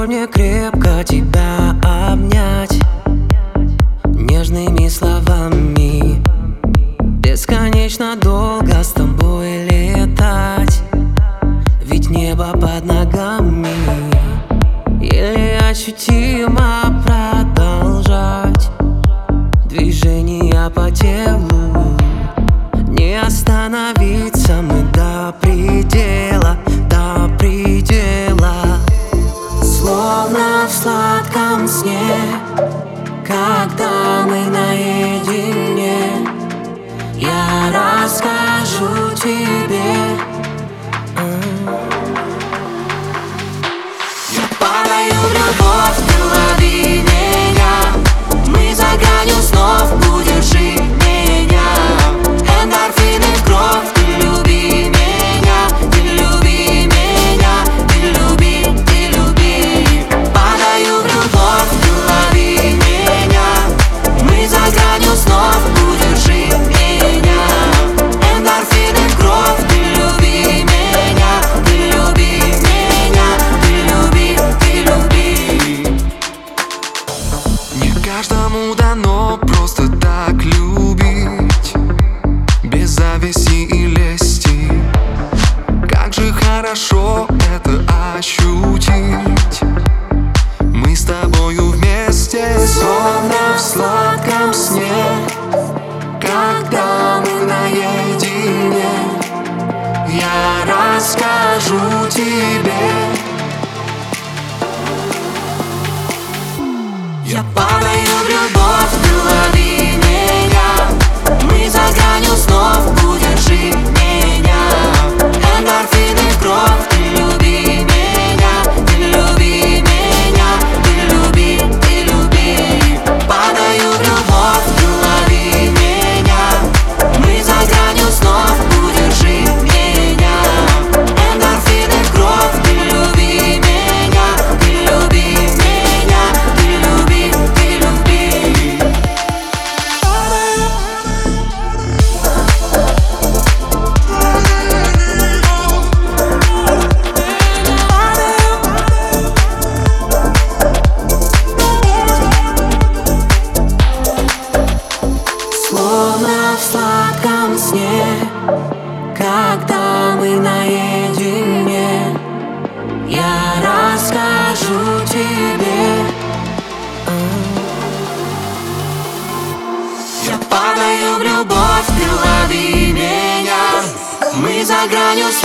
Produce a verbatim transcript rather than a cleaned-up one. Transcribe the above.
Позволь мне крепко тебя обнять нежными словами, бесконечно долго с тобой летать, ведь небо под ногами. Еле ощутимо продолжать движения по телу, не остановиться мы до предела, до предела. Словно в сладком сне, когда мы наедине, я расскажу тебе. Я падаю в любовь, ты лови меня. Мы за гранью снов, удержи меня. Эндорфины в кровь, ты люби меня, ты люби меня, ты люби, ты люби. Падаю в любовь, ты лови меня. Мы за гранью снов, удержи меня. Эндорфины в кровь, ты люби меня, ты люби меня, ты люби, ты люби. Не каждому дано просто так любить, без зависти и лести. Как же хорошо это ощутить. Мы с тобою вместе, словно в сладком сне, когда мы наедине, я расскажу тебе. Я падаю в любовь, ты лови меня. Мы за гранью снов, удержи меня. Эндорфины в кровь, ты люби меня, ты люби меня, ты люби, ты люби. Падаю в любовь, ты лови меня. Мы за гранью снов, удержи меня. Эндорфины в кровь, ты люби меня, ты люби меня, ты люби, ты люби. Словно в сладком сне, когда мы наедине, я расскажу тебе. Я падаю в любовь, ты лови меня. Мы за гранью